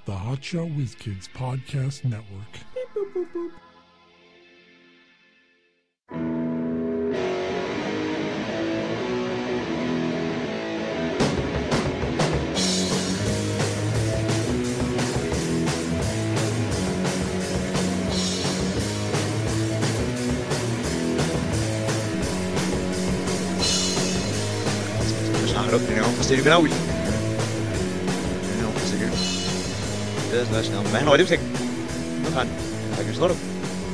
the Hotshot Whiz Kids Podcast Network. Beep, boop, boop, boop. Você viu não? Não conseguiu. Não, mas não olha você. Não kan. Vai que sloro.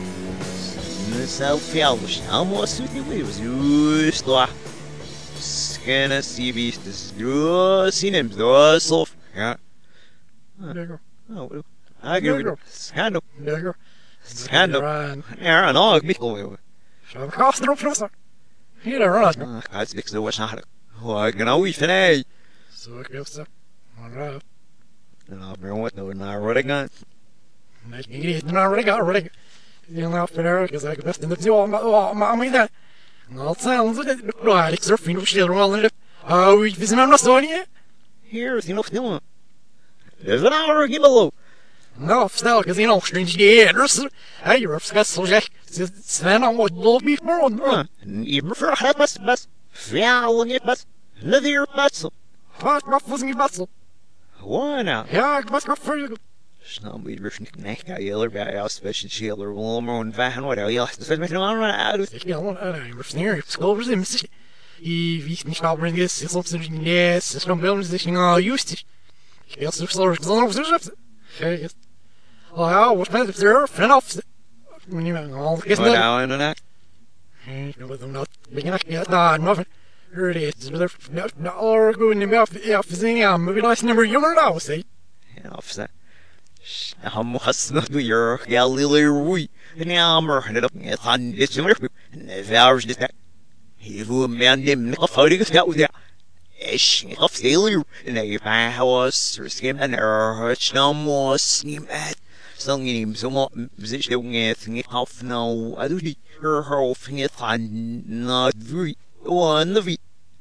Selfie almoço de livros. Justo lá. Scanner civistas. Cinemas. Sof. Ja. Negro. Oh, I give it. Scandal. Negro. Scandal. Ja, no, ik mikkel. Zo gast erop professor. Hier raad. Gaat niks zo waarschijnlijk. Hoe genau wie nee. Zo ik heb ze. Maar Nou, maar wat nou naar wat ik aan. nee, ik niet naar redding. Je nou verder, ik zeg best in de zo maar mij dat. Nou, zijn ze dat nou ik surf in stil wel. Oh, ik wist maar nog zo niet. Hier is nog stil. Is een hour gibbelo. Nou, stel ik zie nog strange gears. Hey, je hebt zo zeg. Sven al wat loop me voor. Je prefer het best. Fjouwen het best. Leather best. Wat was niet best. Why now? Ja, ik was voor je. Snel wie er niet nee, ga je er bij als special shielder wil maar een van wat je laat. Dat met nou uit. Ik wil een versneer op school voor zijn. Wie niet gaan brengen is soms een yes, is van wel dus al used. Ik wil zo zo zo. Hey. Oh ja, wat met de vanaf. Meneer al is nou. Nou en dan. Ik wil hem not begin ik daar nog. Hier het is er or go in the mouth ja zingen aan maybe nice number younger now say. Ja, afzet. I'm hustling to your Galilee. And I'm running up at hundreds of hours. He who man them off how to get out there. Ish, off sailor. And I was skim and hurt no more skim at. Song him so much position at half now. I do her half in it and not very one of it.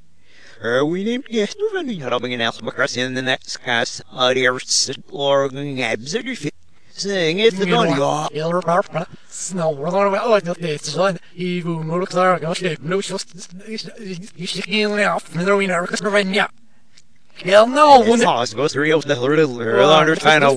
We named yes, we're running out of an alphabet in the next cast. There's organ absolutely saying it the body. You're powerful. Snow, we're going to like this. Even more clear, go shape. No, just you should get out from the winner because we're right now. Hell no, when it goes through the little under final.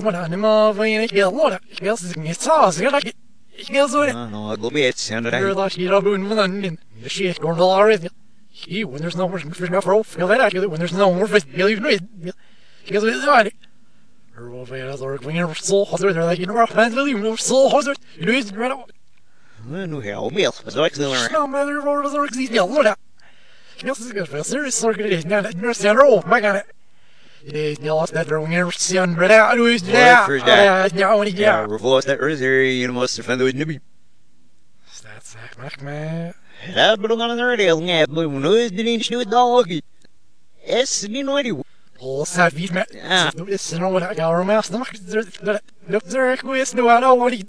It's sauce. You're like it kills with it. No, I'll be it. You're like you're doing with the shit going to already. He, when there's no more fish enough rope, feel that when there's no more fish, you'll even read. Because it's not it. Or will be another wing soul hazard, they're like, you know, our fans will even soul hazard. You know, it's right out. No, hell, meal, but like the learner. No matter what other exist, yell, look out. This is good for a serious circuit. It is now that you're saying, oh, my god. It is the last that wing ever seen, but out, who is that? Yeah, reverse that rosary, you must have found the nibby. That's that, man. لا بلغ على الراديو نعم ونوزدين شنو الدواقي اسمين وديو صار في ما السنة ولا قالوا ما أصلا ما كذا كويس نو أنا ولي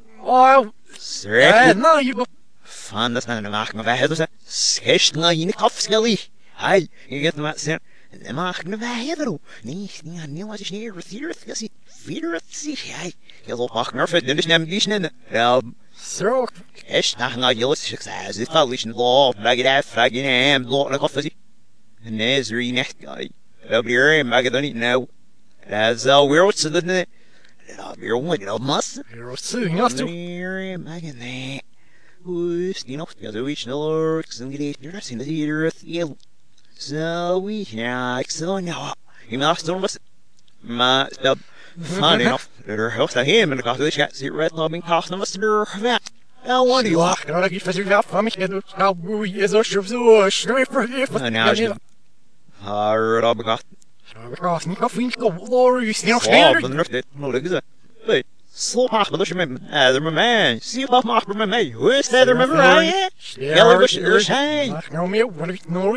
سريع لا يبقى فان das أنا معك ما بعد سكشت ناين كفسكلي هاي يجت ما سر معك ما بعد ني واش شنو رثيرث كسي فيرث هاي يلا معك نعرف دنيش نعمليش ننا سروك إيش نحن جلس شخص يطلعش نضاف باقي فاقين عام ضوء لقفزي الناس رينحكي لو بيرم ما قدرني نو لازا ويروت صدقنا لا بيروت لو مص يروسين يستو بيرم ما قدرني وستين أخت يزويش نلوركس نجريت نرسين نزيرث يل زوي هناك سونيا يمارسون بس ما دب funny enough, er hoofd aan hem en ik dacht dat ik zie red lobbing kosten was er gewerkt. Nou, wat die wacht, nou dat ik vis wel van mij doet. Nou, hoe is er zo schreef voor je? Nou, is het. Haar op gedacht. Ik was niet af vriend kom, Lord, je ziet nog sneller. Dan ruft dit. Nou, dat is het. Hey, slow maar dat je met man. Zie wat maar met mij. Hoe is dat er met mij? Ja, dat is hij. Maar nou meer, wat ik no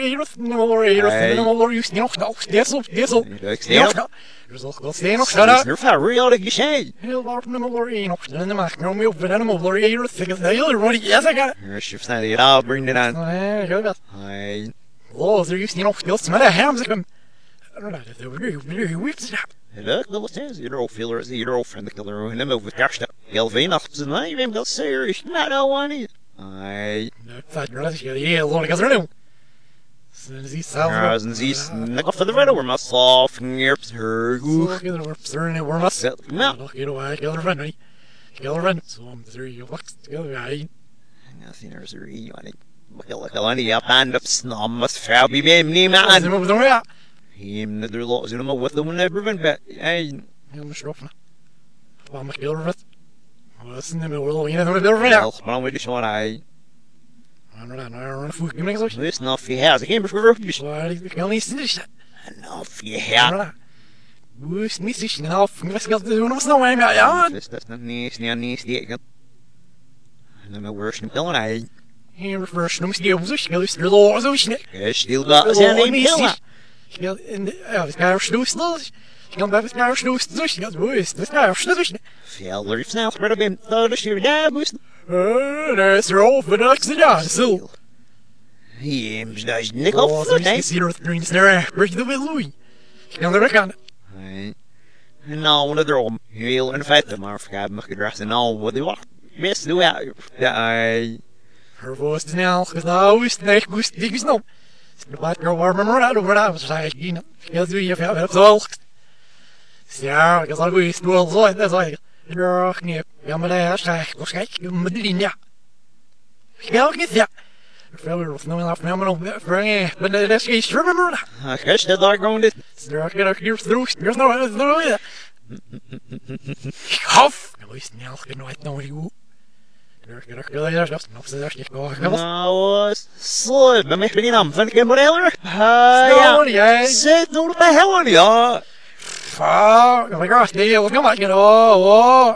you see nog diesel. Er zal wel zijn nog dat is er van real dat je heel wat nummer nog dan mag nou meer van een over think the other one yes I got er shift naar die al bring it on ja dat hey oh er is nog veel maar de hams ik hem I don't know if they were really whips Look, the says your filler is your friend the killer and move with cash up. Gelvin up to the name of serious not no one. I فجرت يا الله كسرني زي ساوز زي نقف في الفيديو we're not soft nerves her كده بسرني ورمس no كده واحد كده فني كده فن سوام تري وقت كده عين nothing there's a يعني بقول لك انا يا باند سنام مس فابي بيمني معن زي ما بدنا هي من ندر لو زي ما وث من نبر بن اي مش رفنا وما كده فت وسني من والله هنا ما بدنا ما ودي شو انا انا فوق كم نقص بس not في هذا كيم بش كان يستنش not في هذا وش نسيش نعرف بس قصدي انه مش نوعي معيان بس نيس دي انا ما ورش نقول انا هي ريفرش نمس دي وزش قال يستلو زوش ايش دي بقى زين كده قال ان بس كان شنوس ناس قال بس كان شنوس زوش قال بس كان شنوس في الريف ساوث برا بين ثالث شيء ده بس that's all for the next day so هي مش داش نقف I see her green snare break the way Louis قال له كان nou daarom heel in feite maar vergaat me gedrag en nou wat die wacht best doe ja her voice now because now is nice goose digs no the black girl warm around over that was like you know because we have so ja because I was well so that's like you're knip ja maar daar zeg was kijk met die ja ja ook niet ja verder of nou af nou maar brengen but that's is remember I guess that are going to there get here through there's no yeah Hof! Nou is snel genoeg nou you. Nou, slip. Ben ik niet aan van geen model? Ja. Zit nu op de hel ja. Fuck! Oh my gosh, nee, wat kan ik oh.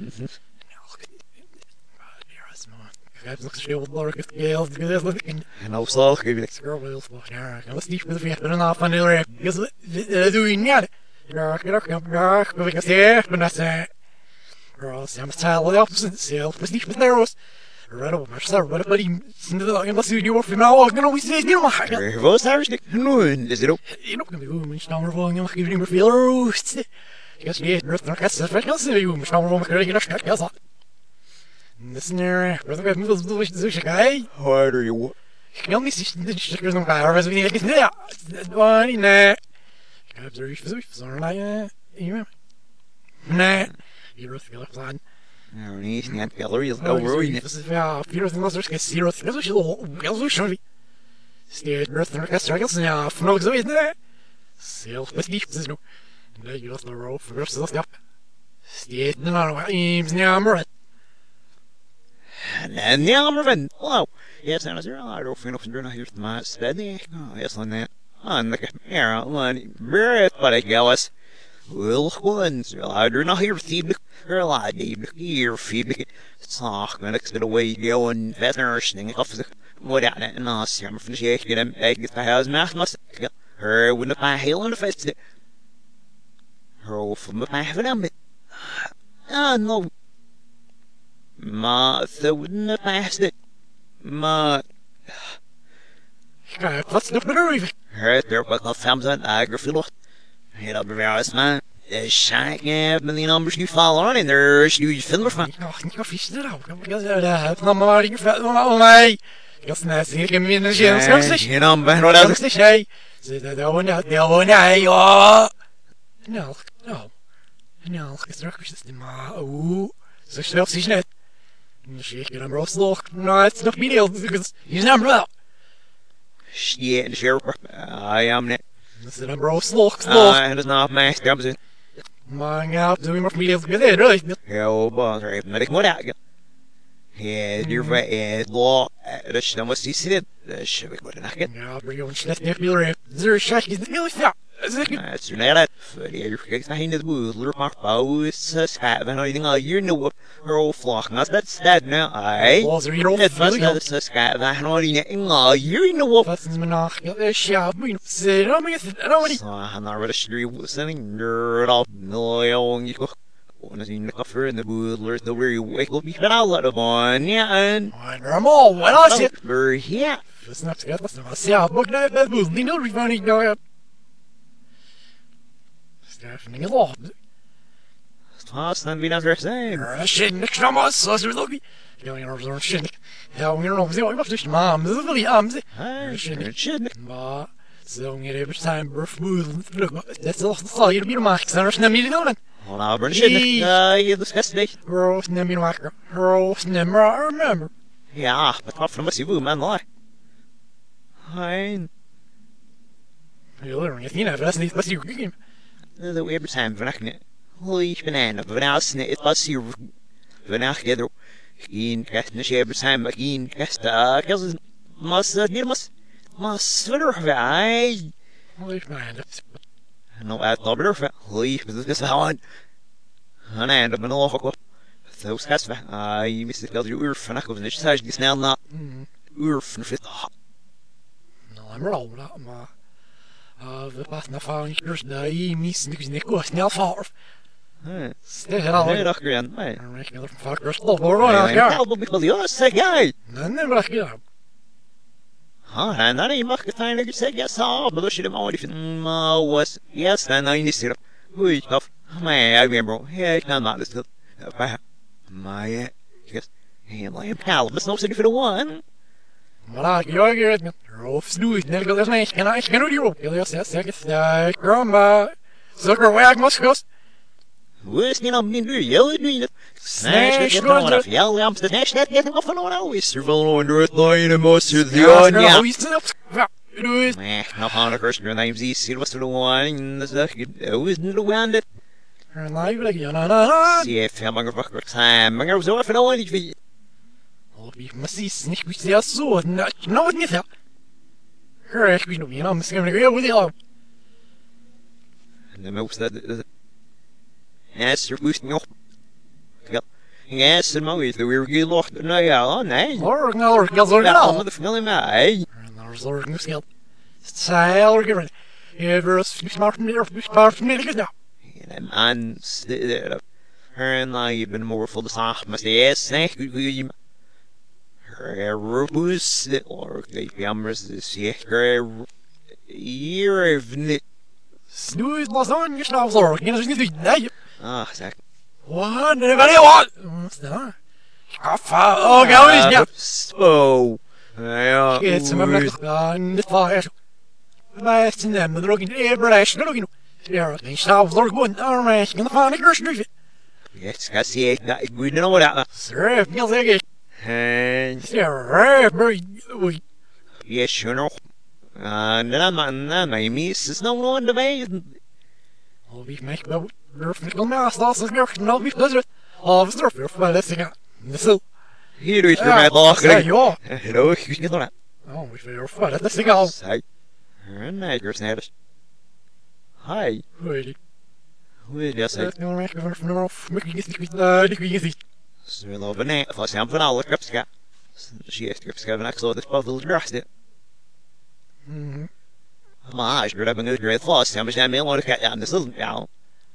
Ik heb nog zoveel lork gehaald, dit is looking. En nou zal ik even Girl will fuck. Ja, ik was niet met de veer af van de rap. Dat doe je niet. Ja, ik kan zeggen, maar dat girl, I'm style opposite self, was niet met nervous. Red over myself, but buddy, unless you were from now, I'm always say, you know, er was daar stik. Nu, is het op. You know, we moet nou maar volgen, nog even meer veel roost. Ik was niet meer dan kast, dat was niet you, moet nou maar krijgen dat kast, ja. Dat is neer, wat ik moet doen, is zo guy. Harder you. Ik kan niet zien, dit is er nog maar, was niet, ja. Dat nee. Ik heb er iets zo nee. Nee. Hier is veel plan. Nou, niet gallery, no ruin. Ja, hier is nog eens hier is zo heel zo. Steed Earth struggles ja, van zo is nee. Zelf met lief is nu. Nee, je was de road voor rust dat ja. Steed nou eens ja maar. En ja maar van. Wow. Yes, and as you're all over enough to do here to my steady. Oh, yes on that. On the camera, one. Very but I guess. Wel gewoon, er nog hier feedback, hier feedback. Zag, ben ik de way going verder, sning of the what out and us, I'm from the get him, I get the house math must her when the pie hail in the face. Her from the pie have an ah no. Ma, the wouldn't have passed it. Ma. What's the matter? Her there, but the thumbs on agrafil. Head up various man. Shank men die nummers nu vallen aan en er is nu veel van. Ik ga vissen erop. Ik ga maar ik vet van mij. Ik ga net zien ik in de gym schrijf. Je naam ben wat dat is jij. Zit dat nou nee ja. Nou. Nou, ik terug is het maar. Oeh. Zo snel zie je net. Misschien ik een roostlog. Nou, het is nog video. Je naam wel. Shit, de sheriff. I am net. Dat is een roostlog. Het is not my stabs. Maar ja, doe je maar video gedaan, right? Heel boos, right? Maar ik moet uit. Ja, die is law. Dus dan was die zit. Dus ik moet naar gaan. Ja, maar je moet slecht niet meer. Er is shit, is heel ja. Het is net dat. Je kijkt naar het boel. Er maar pauze, schap en anything al. You know what? Her flock. That's that now. I. Was er hier op? Het was dat is schap en anything al. You know what? Wat is mijn nacht? Ja, is ja, moet je zeggen. Dan moet je het. Dan moet je. Han har varit street sending nerd up. No, jag gick och när sin kaffe in the boodlers the very wake up me a lot of on yeah and normal what I said. Yeah. Det snaps jag måste vara så jag borde det borde ni nog refund idag. Skaffning law. Fast and be not the same. Shinnik Shamas, Sosserlogi. Going over Shinnik. How we know the Irish Mom, the Valley Arms. Shouldn't. Ma, so every time birth movement. That's all the thought you'd be Max, and there's no Well, now, British shouldn't. You discussed it. Rose Nemiwaka, Rose Nemra, remember. Yeah, but not from a Sivu, man, lie. Hein. You're learning it, you know, that's the you game. The way every time, Vanakne. Holy banana, Vanasne, it was you. Vanakne, Geen Castnish every time, Geen Casta, Cousin must near must verify. Holy man, No, at Lobber, leave this on. And I end up in a local. Those cats, I miss the girl, you were Fanako, and it's this now not. Urf and fit. No, I'm rolled up, ma. The path na found yours, the miss Nicholas now far. Stay out of the grand, mate. I'm making other fuckers. Oh, I'm probably because you're a sick guy. None of us get up. And then he must time to say, yes, but the shit about if was, yes, and I need to. We tough. My, I remember, yeah, it's not this good. My, yes, and I am pal, but no city for the one. Voilà, jag vet Rolf snoeit, net als mij. En ik kan die op. Jullie zeggen, grandma. Zucker wag muskos. Wist niet om minder, jullie doen het. Snatch it on off, yell lamps, the snatch that getting off and on always. Survival under it, line and most of the on, yeah. Meh, no on a person, your name's easy, what's the one, the second, isn't the one that. Her life like, na. See if I'm a fucker time, I'm going to off and on it. Vi måste snacka vi ser så något nytt här. Hör jag vill nog genom ska jag gå det. The most that yes, you're boosting up. Yes, and most the we're getting lost now, yeah, nej. Lord, no. The feeling I. Lord, no skill. Style given. Ever smart from me now. And man, her and I been more full of stuff, must yes, thank you. Rubus or the cameras this year of it. Snooze was on your snow floor. You know, you Ah, exactly. What? Anybody want? Oh, go is now. So, yeah. It's a moment on the fire. Best in them, the looking every looking. There, they stop Lord one arm in the final grocery. Yes, I see it. We don't know what that. Sir, you'll take it. And yes, you know. And then my miss is no one to me. Oh, we make the perfect mass loss of your no be desert. Oh, it's rough for letting out. So, here is my lock. Hello, you get that. Oh, we feel fun at the single. Say, and I just noticed. Hi. Wait, yes, I. No, making it. Så vi lovar ner, fast jag får alla köpska. Köpska av axel, det bara vill dras det. Maar, ik heb een uur vast, jag bestämmer mig om att jag inte så, ja.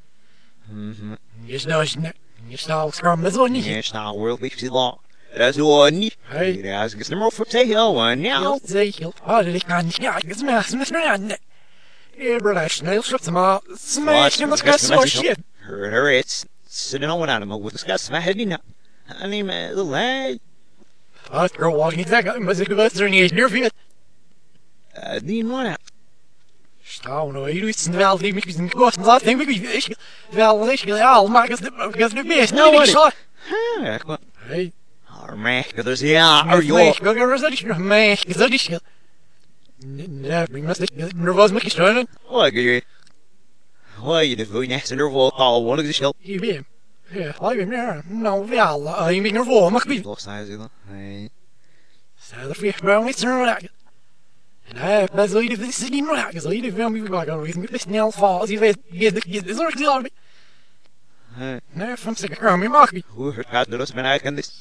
Just now, scrum is on you. Yes, now, world weeks is long. That's one. Hey. Det är ganska more for say one, ja. You'll say, det kan jag, it's mass, Everlasting, shut them out. Smash in the sky, so shit. Her, it's sitting on one animal with the sky smashing up. I mean, the lag. That girl walking exactly, but it's about 38 near feet. Didn't want out. Stau no, you listen to Val, make me go some lot thing, we Val, I'll mark us because the best. No one shot. Hey. Our mask, there's yeah, are you? Go get resolution, man, is that issue? We must nervous make it. What are you? Why you doing next to nervous all one of the shell? You be. Yeah, I am there. No, Val, I'm being nervous, must be. Lost size, hey. So the fish brown, it's around. And I have as lead of this city, right? Because lead of them, we've got a reason to nail falls. You get this or the army. No, from sick around me, mark me. Who had the man I can this?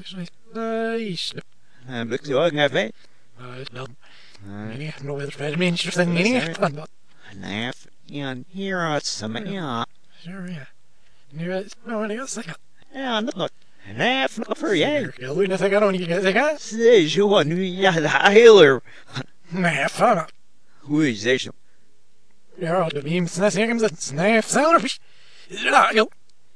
I'm looking to organize. No other Fred ministers than meaning. Naff, here are some, yeah. Sure, yeah. No one else. Yeah, not. Naff, not for you. We don't think I don't get it. Says you want, yeah, the healer. Naff, who is this? Ja, de beam snagging the snaff sound. Ja, yo.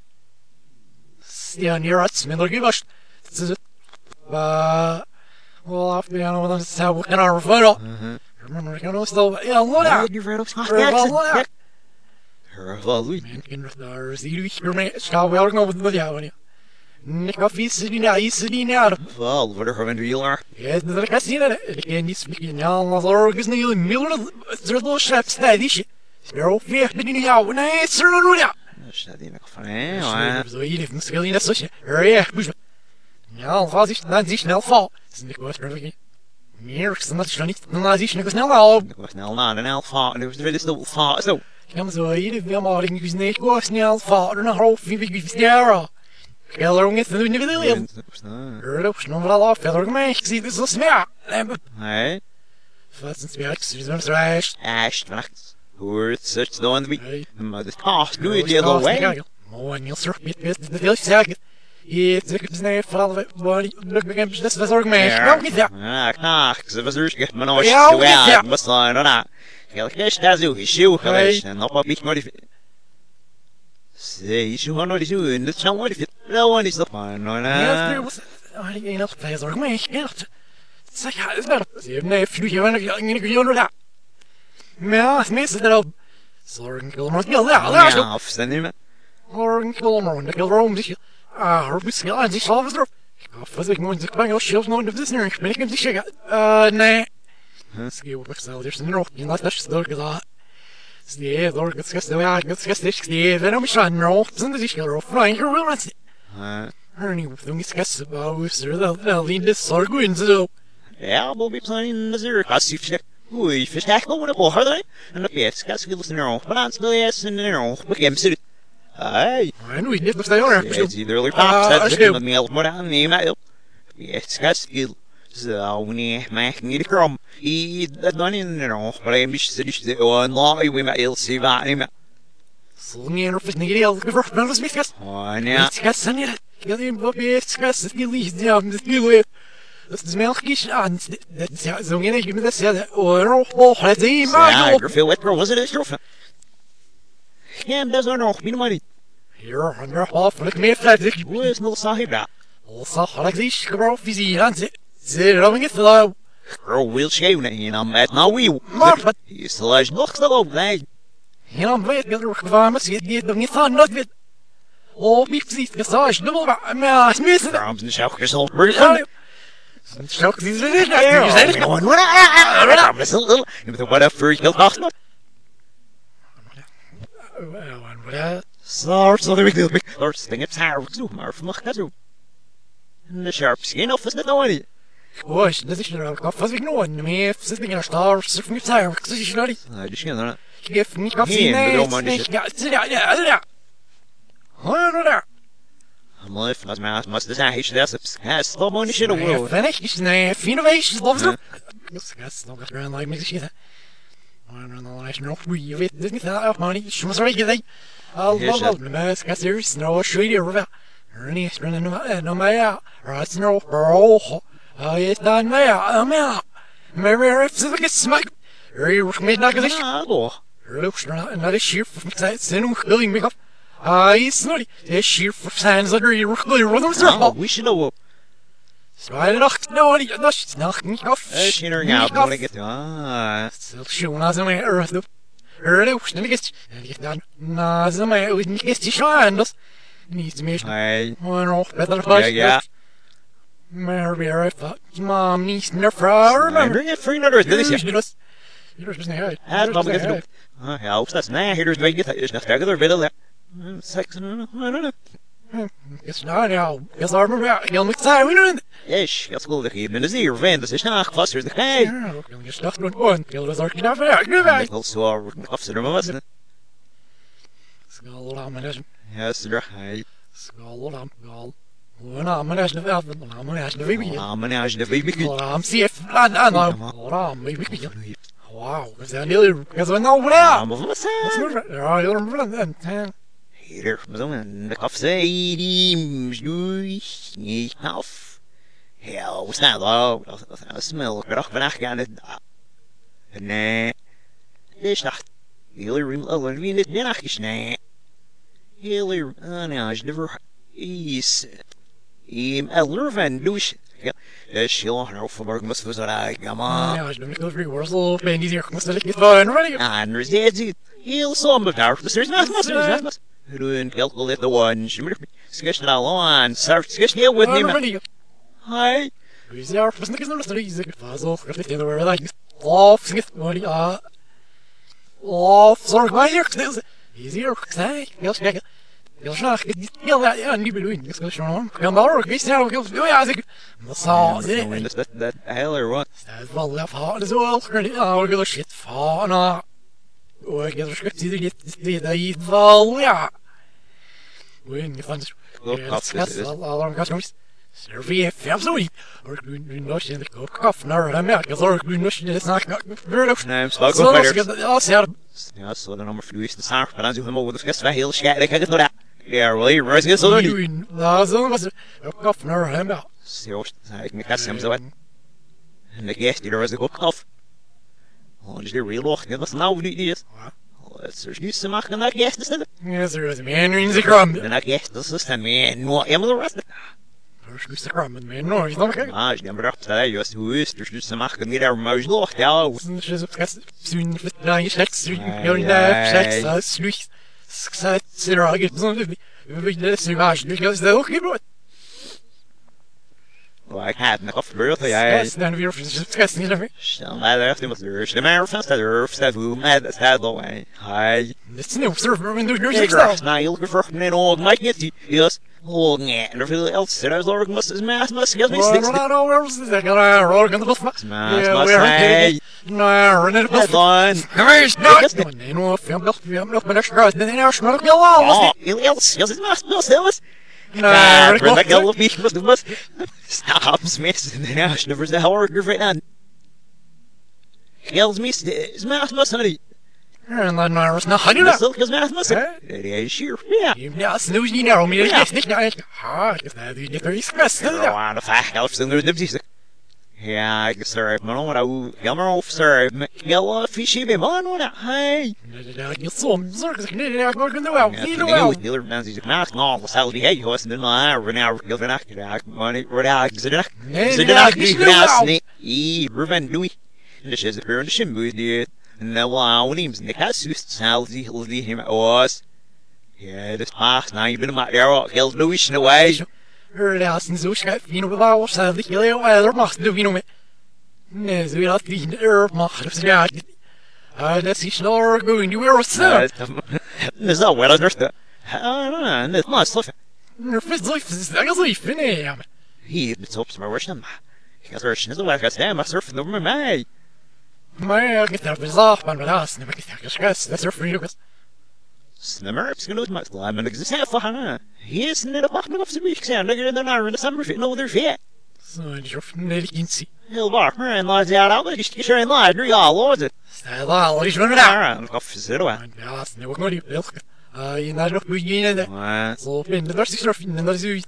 Stian hier at smiddel gewascht. Well, after the animal was so in our photo. Remember, I know still, yeah, look out. You're right, Look Herval, Man, kinderen, daar is die hiermee. Schouw wel nog met jou, ja. Ik had iets die na, iets die na. Val, wat er gewoon wil naar. Ja, dat ik zie dat. Ik ken niet spreken. Ja, als er is niet een miljoen, er wel schep stadisch. Spero weer met die jou. Nee, het is er nog ja. Staat die nog van, hè? Zo hier heeft misschien niet zo. Ja, bush. Ja, als ik dan snel val. Is niet wat perfect. Meer is dat zo niet. Dan laat ik snel al. Ik was snel naar de elfa. Er was de wilde stil fa zo. Kom zo hier, we maar ik is niet go snel val. Er nog half wie sterren. Keller is nu niet wil. Loopt nog wel af, verder mij. Ik zie dit zo smeer. Nee. Wat is het zo reis? Ash, wacht. Hoort such the one we. Maar de task doe je die al way. Mooi, Niels, de veel zeggen. Je zegt het niet vooral wat lukt begin dat was ook mee. Nou niet ja. Ja, knaak, ze was rustig, maar nooit zo ja. Was dan nou. Heel gest daar zo, shoe geweest en op iets maar die. Sei, shoe nooit zo in de zou nooit fit. Nou, wat is dat maar nou. Ja, er was een nog veel ook mee. Zeg ja, is dat. Je nee, vlieg wanneer je in de jongen daar. Maar het meeste daarop. Zorgen kilmer ja, ja, of staan niet meer. Zorgen kilmer, de kilroom zich. Misschien aan zich zelf erop. Als ik moet ik ben al zelfs nooit op de nu. Ben ik hem te zeggen. Nee. Schreeuw op zichzelf. Er is een rot. Je laat dat door gedaan. Sneeuw door het gast. Ja, het gast is sneeuw. En om je aan rot. Zijn de zich erop. Fijn, je wil het. Ernie, we doen iets gast. Hoe is er wel in de zorg in zo? Ja, Bobby zijn in de zurk. Als je zegt, oei, versterk over de bocht. En dan is het wil ze nou. Maar dan speel je eens in de nou. Begin ze. Hey. I know niet, dat is daar. Het is iederlijk paap. Zet met me maar aan neem maar op. Het gaat speel. Zo nee, maak niet de krom. Dat dan in de nog. Maar een beetje is de online we maar heel zien waar niet meer. Zo niet of niet heel gevraagd maar is misgast. Oh nee. Het gaat zijn niet. Ik wil hem op je gast. Het niet ja, het niet. Dat is melk is aan. Dat is zo niet ik met dat zeggen. Oh, het is maar. Ja, ik veel wat was het strof. Ja, dat is nog niet maar. Hier, ander half, ik meer vlijtig. Hoe is nog sahib daar? Zag ik die schroef visie aan ze. Ze rolling het low. Girl wil schreeuwen en dan met nou wiel. Maar wat? Je is luister nog zo op, nee. Ja, weet dat er gevaar is. Je nog niet van nooit weet. Oh, wie ziet het zo dubbel maar smith. Waarom zijn zelf gezond burger? Zo is het niet. Je zei het gewoon. Je moet wat voor je dacht. Zo de wil ik. Lord sting het haar zo maar mag dat zo. En de sharp skin of is dat nou niet? Gosh, dat is er ook af. Wat ik nou aan me zit in een star, surf niet daar. Ik zie je nou niet. Nee, dus geen. Geef niet koffie nee. Ja. Hoor. Maar if not my must the he should has slow money shit away. Finish is nee, innovation loves it. That's nog eens around like me shit. Maar dan is nog wie weet dit niet nou money. Soms weet je dat. Love the mask got serious no shady river. Ernie is running no my right no bro. It's done me. Mary if the get smack. Are made like this. Looks not sheer from side sin willing me up. Is not it sheer from signs that are really rhythms. We should know. Zwaai nacht, nou, dat is nacht niet af. Schinder nou, moet ik het. Stil schoon als een earth. Snel is. En je dan na ze mij uit niet is die schijn dat niet meer. Nee. Maar nog beter. Ja. Maar weer even. Mom niet naar vrouw. Bring it free another. Dit is je. Hier is niet uit. Het mag ik het. Ja, dat is nee, hier is weet je, is nog verder willen. Sex, I don't know. It's not now. It's our you'll make time. We don't. Yes, that's cool. The even is here. Van, dat is nog vaster de gij. Ja, je slacht met one. Je was ook niet af. Ja, also our officer was it. Skal aan mijn Yes, er hij. Skal aan gal. Wana mijn de wel. Wana mijn de baby. Mijn de baby. Wana CF. Wana baby. Wow, is dat heel? Is dat nou wel? Wat is dat? Ja, heel veel. Hier, zo in de koffie, die niet af. Ja, wat staat er? Dat smel, graag vandaag gaan het. Nee, dit is nacht. Hillary Levine Nachishna. Hillary Anaj never is Elder Van Douche. She'll know for Burgmas was I come on. Ja, ich bin nicht früh, was so, wenn die sich muss ich nicht fahren, ready. And there's he'll some of our there's not. Doing calculate the one. She would sketch it on. Start sketching it with him. Hi. Wie sehr, was nicht ist nur das riesige, was so, ich nicht nur like. Off, nicht nur ja. Off, sorry, my here. Easier, say, yes, yeah. Jag snackar ja ni vill inte ska köra. Jag bara visst jag vill jag så that hell or what? Det var väl fan det så alls ja jag shit fan och jag ska se det där i val ja. When you find alla customers Servie fabsoi or green nosh in the cough nar America or green nosh in the snack very I'm stuck with ja så den nummer flyis det snart men så hemma det ska vara helt skär det kan inte det. Ja, really, rising så då. Ja, så var cough nar America. Så jag kan kasta så att en gäst det är så cough. Och det är real lock det var now det är. Let's use some machen that gäst det. Yes, there is a man in the crumb. Den gäst det så men no am the rest. Just the crumb man, no, he's not okay. Ah, ich nehme doch da just who ist du zu machen mit der Maus noch ja. Soon with nine sex, you're in that sex, sluch. Sagt Sarah geht so wie das Image, because the okay bro. Like had the cough birthday I. Then we're discussing it. Shall I left him with the mayor fast the earth that who mad that had the way. Hi. It's no server in the news. Now you'll prefer an old Mike it. Yes. Oh, yeah, and everything else said I was Lord must get me six. No, where was the guy rolling the bus? Yeah, we're no, run it bus. Here's not. No, film not but extra. Then now smoke go on. Oh, else, yes, it must be sills. No, bring the girl be must the bus. Stop Smith and now she never the horror right now. Kills me smash must honey. And then I was not honey that. So kills math must. It is sure. Yeah. Ja, snooze nie nou, mir ist nicht nou. Ha, ich da die Christmas. Ja, aan fact elfs in de dipsies. Ja, ik sorry, maar nou wat jammer of sorry. Ja, fishy be man wat. Hey. Ja, ik som, zorg ik niet, ik mag het wel. Niet wel. Die er mensen die naast nou, wat zal die hey, hoes en nou, we nou wil van achter raak, maar niet word ik zit er. Zit er niet naast nee. Ruben doei. Dus is het weer de shimbu die. Nou, wow, names Nick has just salty hilly him was. Yeah, this past now you've been about there, kills Louis in a way. Hör lassen so schreib wie nur war salty hilly oder machst du wie nur mit. Ne, so hat die macht das ja. Das ist nur going to wear so. Das auch well understood. Ah, das must look. Nur für so ist das so ich finde ja. He the tops my worship. Ich has version is the way I say my surf no my. Maar ik heb het zelf van mijn huis, maar ik heb het geschreven, dat is er voor jullie. Snimmer, ik geloof maar slaan, maar ik zeg van haar. Hier is net op wacht nog op zijn week zijn, lekker in de naar in de summer fit, no other fit. Zo, die is net iets. Heel waar, maar en laat ja, dat is je zijn laat, nu ja, lood het. Stel al, is wel daar. Ik af zitten aan. Ja, is nou ook nog niet welk. Je naar nog moet je in. Zo, in de versie surf in de zoo.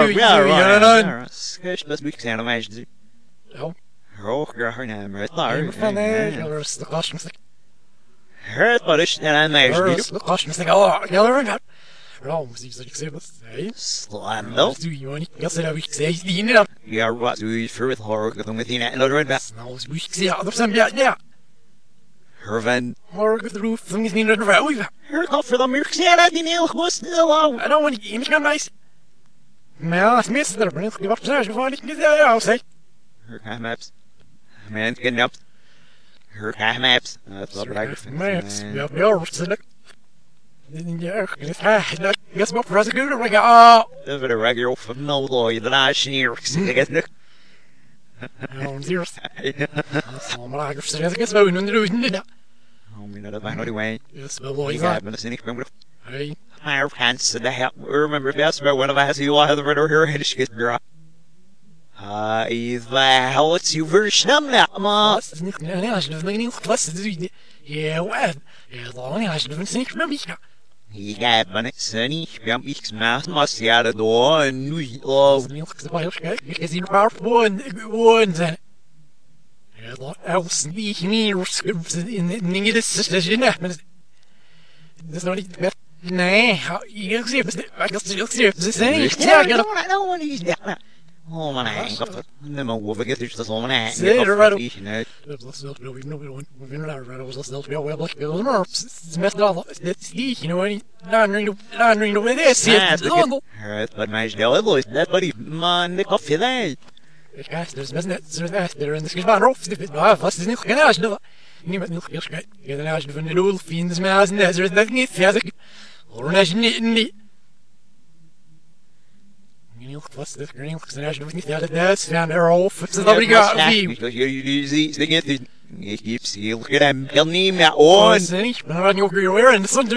Ja, sketch dat week zijn, maar je. Ja. Hoog haar naam uit daar. Van er is de kostmistig. Het wat is en mij is de kostmistig. Oh, ja, er gaat. Waarom zie je zeg wat? Hey. Slaan wel. Doe je niet? Ja, ze hebben gezegd die in. Ja, wat doe je voor het horror dat met die en dat best. Nou, is moet ik zeggen, dat zijn ja. Hervan. Horror op de roof, dan is niet naar de vrouw. Her kop voor de muur gezien dat die heel goed stil. I don't want to eat me nice. Maar als mensen er ben ik wat zeggen, gewoon niet ja, zeg. Her maps. Man can up her maps. That's what I think. Maps. Ja, select. Ja, dat is maar prosecutor ring. Ah. Dat is een regular from no law. The last year. Oh, zero. So maar ik zeg ik zou nu doen dit. Oh, me not about anyway. Yes, well, boys. Ja, ben ik niet meer. Hey. My hands to the help. Remember best about one of us you have the red here head shit. Is how it's you version now, ma. Das ist nicht, ja, ich will nicht was du. Ja, was? Ja, dann ja, ich will nicht mehr mich. Ich gab mir Sunny, wir haben ich gemacht, was ja da und nu oh. Nicht dabei, ich ist in paar one sein. Ja, da aus wie ich mir in das ist nicht. is nog niet meer. Nee, ik zie het. Ik zie het. Ze zijn niet. Ja, I don't want to use that. Oh, man, I ain't got it. No, we'll forget this. That's all, man. I Say it right up. ain't Dat is zelfs wel, we vinden daar wel dat zelfs wel wel wel maar het met al dit die you know niet daar nu nog weer is het handel but my still boys that buddy man the coffee there ik ga dus met net zo net er in de schijf rof dit was is niet genaas nou niemand niet eerst kijken ja dan als je van de doel vinden ze maar net zo dat niet ja dat hoor als je niet was dit green als je niet ja dat is ja er rof het is dat ik ga you see sticking it ich gib's hier gedem kann nie mehr on ich bin aber noch weer in so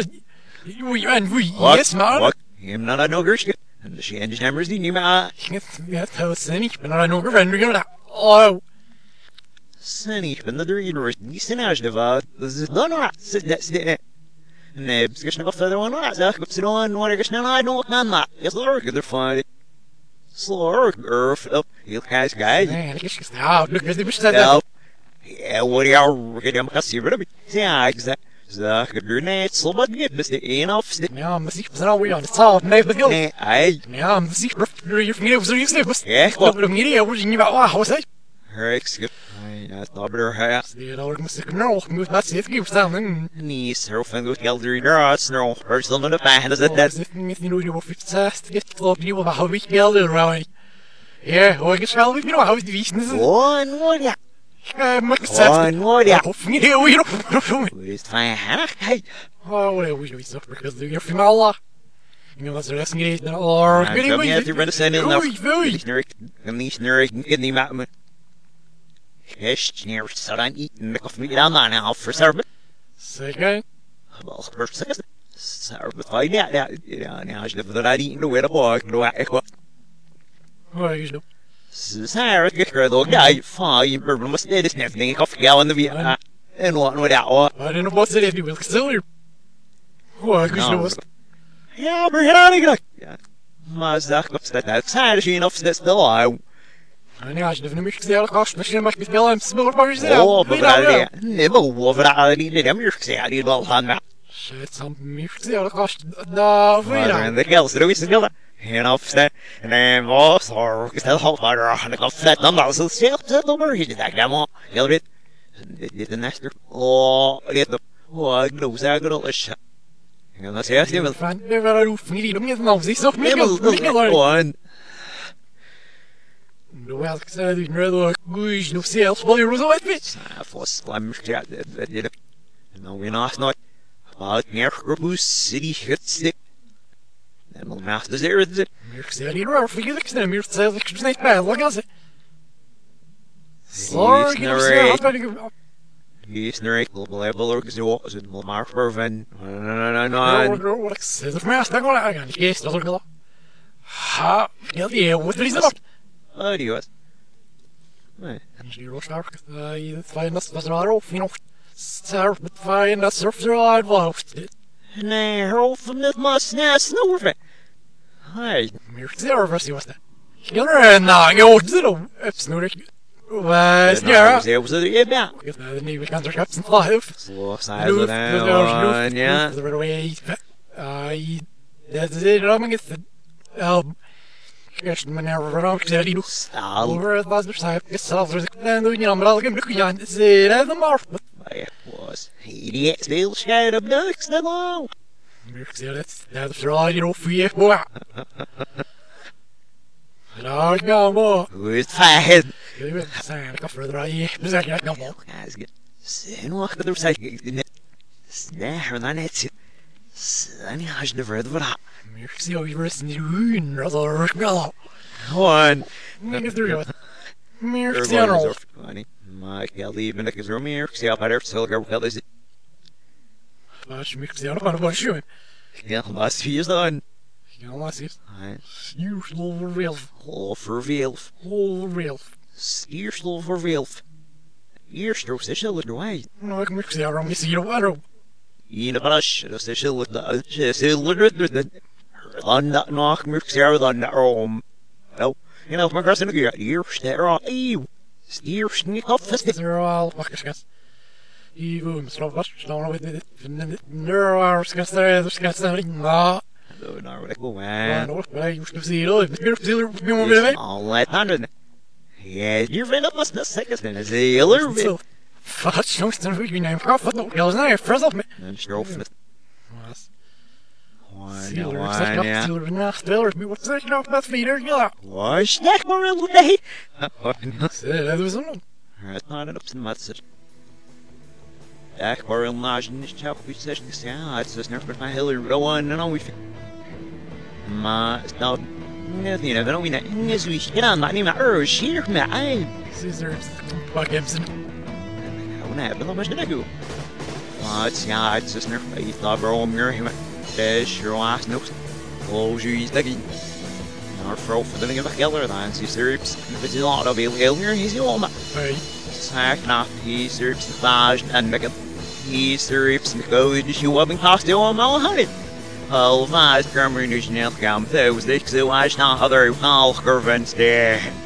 yes man what I'm not no gersh and she and numbers die nie mehr ja das ich bin aber noch weer oh Sunny, ich bin der University Senage da das ist doch noch das nee بس noch فاضي وانا sag gibt's noch nur geschnell noch na jetzt der fine slower earth up you guys nee ich ist ja look wir sind yeah what are you getting kassier bitte ja exact Zag er net zo wat niet, best één of ja, maar zie je weer aan de taal, nee, dat nee, ai. Ja, maar zie je vrienden of zo je snap. Echt wat? Dat niet, hoe je niet wat hoe zeg? Excuse. Ja, het naber ja. Die daar moet ik nog moet dat zit ik staan. Nee, zo van goed geld er daar snow. First on the band is it that. Niet hoe je op het zast, dit klopt niet wat hoe ik geld er right. Ja, hoe ik wel weet hoe die wisten is. One ja. Maar ik zat. Ja. Of niet hoe je op. Is fijn. Hey. Oh, hoe je zo because you're from Allah. You know, that's the rest niet or anyway. Ja, je bent zijn in nou. Niet snurk, ik niet met me. Echt neer staan eten met koffie dan nou voor service. Zeker. Wel, first service fijn ja, nou als je dat eten de weer op, nou echt wat. Hoe is het? Sarah, get her though, guy, fine, but must need this nothing, ik koffie gaan de weer. En wat nou dat. I don't know what to do with silver. Hoe is het? Ja, maar ja, ja. Maar zeg op dat outside zien of dat stil hou. En ja, als je de nummer gezegd had, misschien mag je wel een smaller maar gezegd. Oh, maar daar nee, maar over daar die nummer gezegd die wel gaan. Shit, some meer gezegd had. Nou, ja. En de geld is er wel. En of dat en was or stel halt maar aan de kop dat dan was het zelf nummer hier dat dan heel dit de next oh dit oh ik doe zeggen dat is ja, dat is heel veel. Van de roof niet om je nou zie zo meer gewoon. De wel ik zei die redelijk goed nog zelfs wel je zo uit. Voor slam ja dat dit. Nou weer naast nooit. Wat meer groepus city hitstik. En dan naast de zero dit. Meer zei die roof ik ik zei meer zei ik niet bij wat gaan ze. Sorry. Is er ik wil level ook zo als het maar verven. No. Wat ik zei dat maar staan gaan. Ik is dat ook. Ha, ja die wat is dat? Oh, die was. Nee. En die rooster je fijn dat was er al nog. Surf met fijn dat surf er al was. Nee, hoef van dit mas snoeven. Hey, meer service was dat. Ja, nou, je hoort het op. Het snoerig. Was ja. Ze was er ja. Ik heb de nieuwe contracts en vijf. Zo saai zo dan. Ja. Dat is het ramming is. Eerst meneer Ronald zei die nog. Over het was er zei ik zelf dus ik ben doen je maar al geen broek aan. Ze redden maar. Ja, was. Die speel schijt op niks dan al. Meer zei het. Dat is er al hier op vier boer. Nou, ja, maar. Hoe is het fijn? Je weet, zijn ik af verdraaien. Dus zeg je nou maar. Ja, is goed. Zijn wacht er zei ik. Daar dan net. Zijn je als de verder van. Meer zie je weer niet doen. Dat is wel. Gewoon. Nee, is er wat. Meer zie je nog. Maar ik ga liever dat ik zo meer. Ik zie op haar zilver wel is. Wat je meer zie je nog maar wat je. Ja, wat zie je dan? Ja, wat is? Stuursel voor Wilf. Voor Wilf. Stuursel voor Wilf. Eerst ook de schilder doorheen. Nou, ik moet zeggen, waarom is hier op waarom? In de brush, dat is de schilder. Dan dat nog moet zeggen dan daarom. Nou, je know, maar gras in de keer. Eerst er al eeuw. Eerst niet op vast. Is er al, wacht eens. Even Slovak, don't with it. Neuro, disgusting. No, Då när det går I med. know, but I used to see it. You're still doing it. All that hundred. Yeah, you're right up us the second thing is a little bit. So, fast, no, still we name profit. No, yells now, first of me. And strofe it. Sealer, sealer, not spiller, me what's that? No, that's feeder, yeah. Why snack more a little day? Said that was on. Right, not an ups and mats. Dak bar and large in this chap, we said, yeah, it's just nerve, but my hill, one, and all we. Ma, it's not. Nothing, I don't mean that. Yes, we get on, not even a sheer, man. Caesar, Buck Gibson. I wouldn't have been much to do. It's yeah, it's just nerve, I thought, bro, mirror him. There's your last note. Close your sticky. Our throw for the name of a killer, then see syrups. If it's a lot of failure, he's the one. Hey, Sack not, he syrups the flash and make it. He syrups and code, you up and cost you on all honey. All fast grammar news now come those, they so I not other all curvents there.